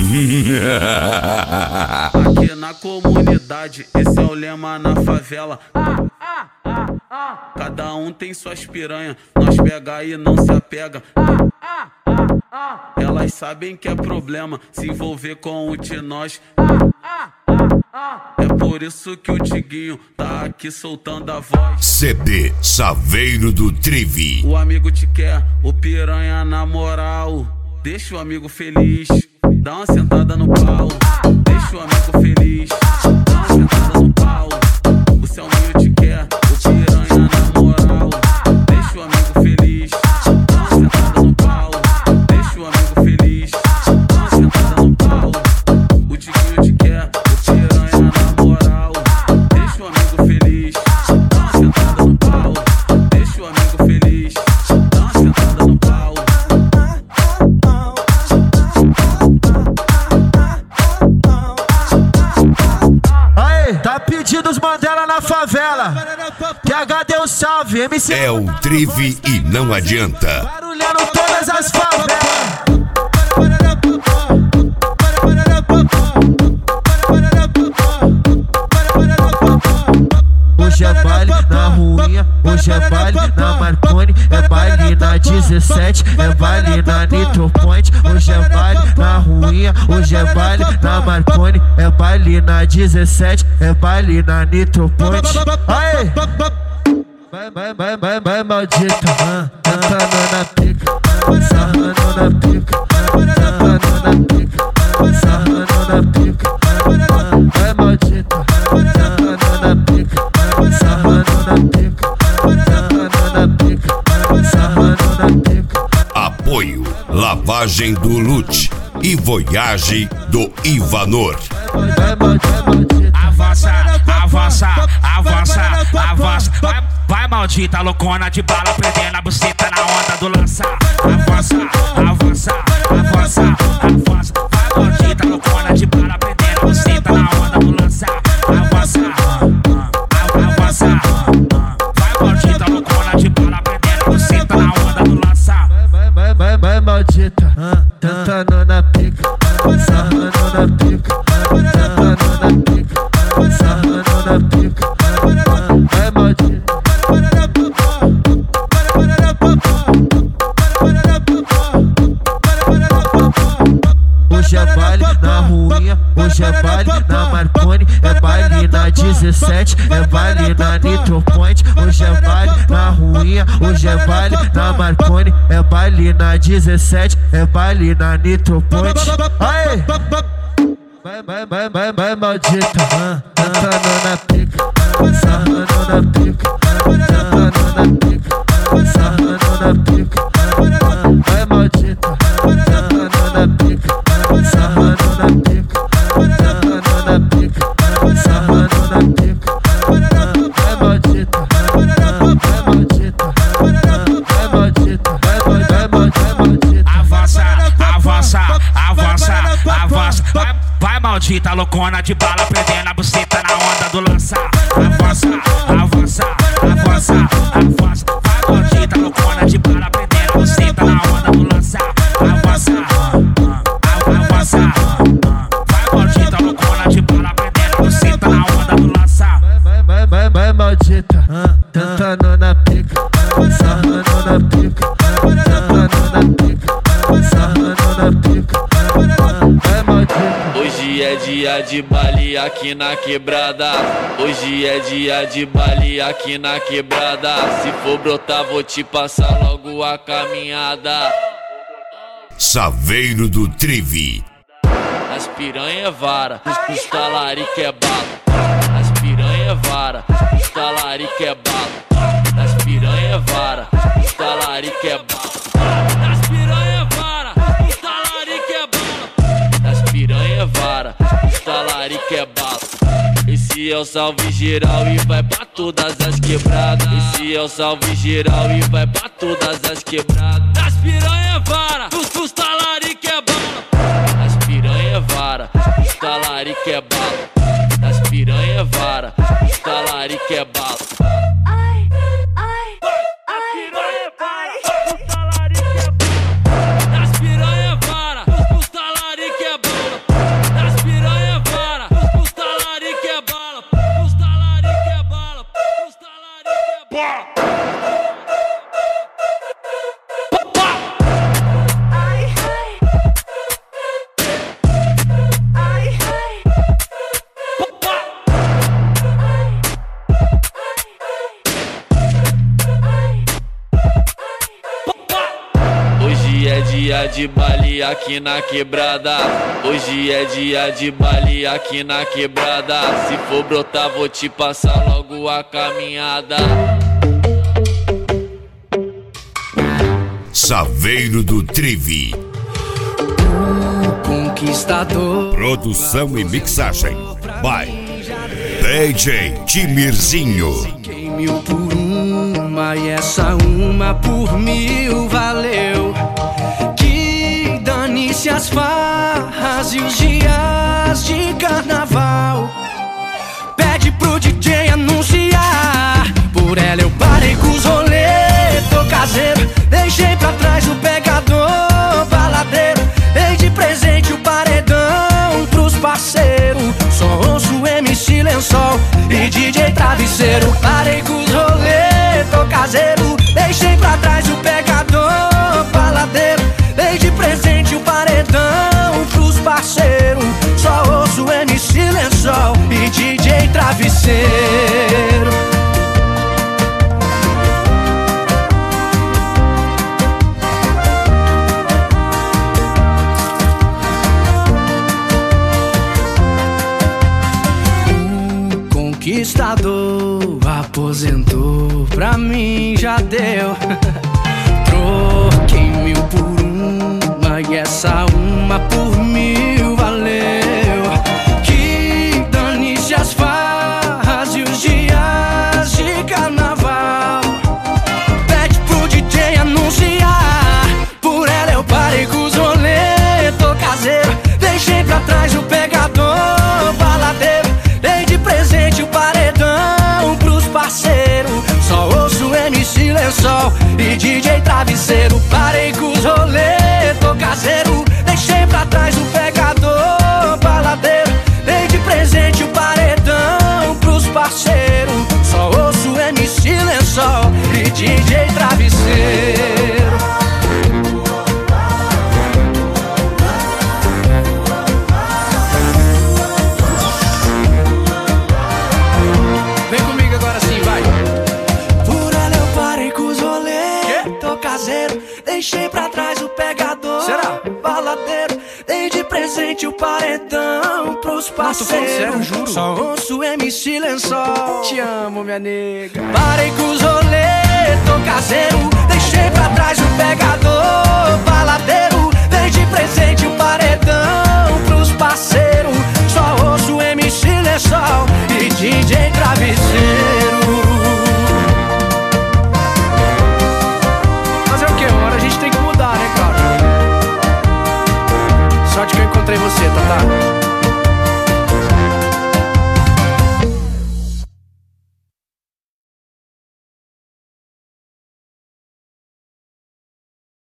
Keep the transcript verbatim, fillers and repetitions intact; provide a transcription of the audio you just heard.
Aqui na comunidade, esse é o lema na favela. Cada um tem suas piranhas, nós pega e não se apega. Elas sabem que é problema se envolver com o de nós. É por isso que o Tiguinho tá aqui soltando a voz. C D Saveiro do Trivi. O amigo te quer, o piranha na moral. Deixa o amigo feliz, dá uma sentada no pau. Deixa o amigo feliz, dá uma sentada no pau. O seu amigo te quer, o piranha na moral. Deixa o amigo feliz, dá uma sentada no pau. Deixa o amigo feliz, dá uma sentada no pau. O Tiguinho te quer, o piranha na moral. Deixa o amigo feliz, dá uma sentada no pau. Deixa o amigo feliz, dá uma sentada no pau. Tá pedindo os Mandela na favela. Que H deu salve, M C é o Trivi e não adianta. Barulhando todas as favelas. Hoje é baile na ruinha, hoje é baile na Marconi, é baile na dezessete, é baile na Nitro Point. Hoje é baile na ruinha, hoje é baile na Marconi, é baile na dezessete, é baile na Nitro Point. Aê! Vai, vai, vai, vai, vai, maldita, ah, tentando na pica, sarrando na pica, tentando na pica, sarrando na pica, vai, maldita, tentando na pica. Sarrando na pica, sarrando na pica, sarrando na pica. Apoio Lavagem do Lute e Voyage do Ivanor. Avança, avança, avança, avança. Vai, vai maldita loucona de bala, prendendo a buceta na onda do lança. Avança, avança, avança, avança. Vai maldita loucona de bala, prendendo a buceta na onda do lança. Avança. Vai maldita loucona de bala, prendendo você tá na onda do lança. Vai, vai, vai, vai maldita, ah, tentando na pica, sarrando na pica, tentando na pica, sarrando na pica, vai maldita. Hoje é baile na ruinha, hoje é baile na Marconi, é baile na dezessete, é baile na Nitro Point. Hoje é baile na ruinha, hoje é baile na Marconi, é baile na dezessete, é baile na Nitro Point. Aê! Vai, vai, vai, vai, vai, maldita, ah, tentando na pica, sarrando na pica, tentando na pica, sarrando na pica, vai, maldita, tentando na pica. Sarrando na pica, sarrando na pica, sarrando na pica. Vai maldita, vai maldita, vai maldita, vai, vai, vai maldita. Avança, avança, avança, avança. Vai, vai maldita loucona de bala, prendendo a buceta na onda do lança. Avança, avança, avança, avança. Vai maldita loucona de bala, prendendo a buceta na onda do lança. Avança. Vai maldita loucona de bala, prendendo você tá na onda do lança. Vai, vai, vai, vai maldita, ah, tentando na pica, sarrando na pica, tentando na pica, sarrando na pica, vai maldita. Hoje é dia de baile aqui na quebrada. Hoje é dia de baile aqui na quebrada. Se for brotar vou te passar logo a caminhada. Saveiro do Trivi. As piranha vara, os talarico é bala. As piranha vara, os talarico é bala. As piranha vara, os talarico é bala. As piranha vara, os talarico é bala. As piranha vara, os talarico é bala. Esse é o salve geral e vai pra todas as quebradas. Esse é o salve geral e vai pra todas as quebradas. Das piranha vara, os, os talarico é bala. Das piranha vara, os talarico é bala. Das piranha vara, os talarico é bala. Ai, ai, ai, piranha vara, os talarico é bala. Das piranha vara, os talarico é bala. de baile aqui na quebrada. Hoje é dia de baile aqui na quebrada. Se for brotar, vou te passar logo a caminhada. Saveiro do Trivi. Conquistador. Produção e mixagem by D J Timirzinho. Fiquei mil por uma e essa uma por mil valeu. Que dane-se as farras e os dias de carnaval. Pede pro D J anunciar. Por ela eu parei com os rolê. Tô caseiro, deixei pra trás o pegador baladeiro. Dei de presente o paredão pros parceiros. Só ouço M C Lençol e D J Travesseiro. Parei com os rolê, tô caseiro. Deixei pra trás o pegador baladeiro. Dei de presente o paredão pros parceiros. Só ouço M C Lençol e D J Travesseiro. Conquistador aposentou, pra mim já deu. Troquei mil por uma e essa uma por mil valeu. Que dane-se as farras e os dias de carnaval. Pede pro D J anunciar. Por ela eu parei com os rolê. Tô caseiro, deixei pra trás o pegador baladeiro. Dei de presente o paredão pros parceiros. Só ouço M C Lençol e D J Travesseiro. Parei com os rolê, tô caseiro. Deixei pra trás o pegador baladeiro. Dei de presente o paredão pros parceiros. Só ouço M C Lençol e D J Travesseiro. Deixei pra trás o pegador. Será? Baladeiro. Dei de presente o paredão pros parceiros. Sério, juro. Só ouço M C Lençol. Te amo, minha nega. Parei com os rolê, tô caseiro. Deixei pra trás o pegador. Baladeiro.